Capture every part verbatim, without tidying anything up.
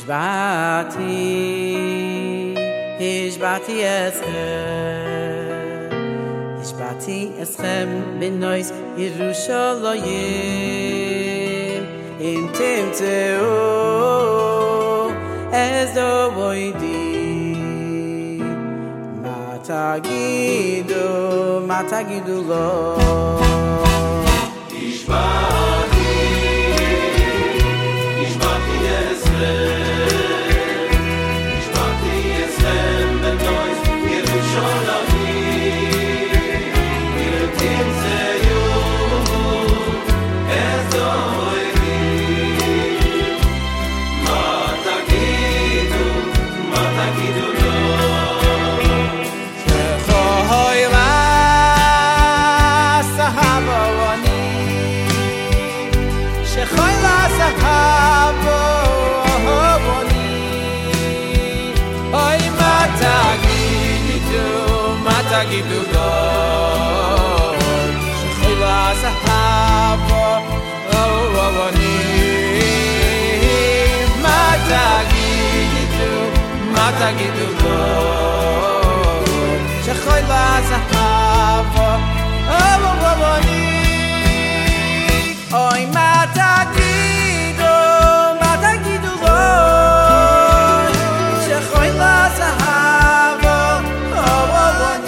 השבעתי, השבעתי אתכם, השבעתי אתכם בנויס ירושלים, אם תמצאו אז דבוידי, מה תגידו, מה תגידו לו? השבעתי, השבעתי אתכם, השבעתי אתכם בנויס ירושלים, אם תמצאו אז דבוידי, מה תגידו, מה תגידו לו? תגידו לו שחילה סחבו אבונים, מה תגידו, מה תגידו לו שחילה סחבו אבונים, אוי מה תגידו, מה תגידו לו שחילה סחבו אבונים,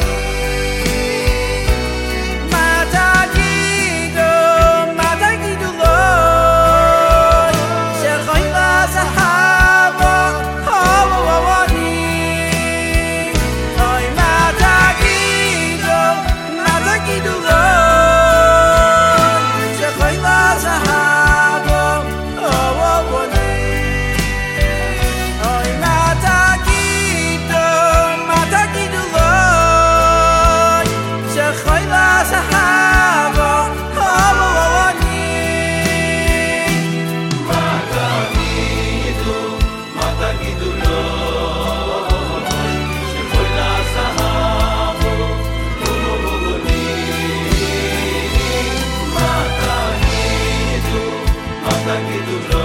תגידו לו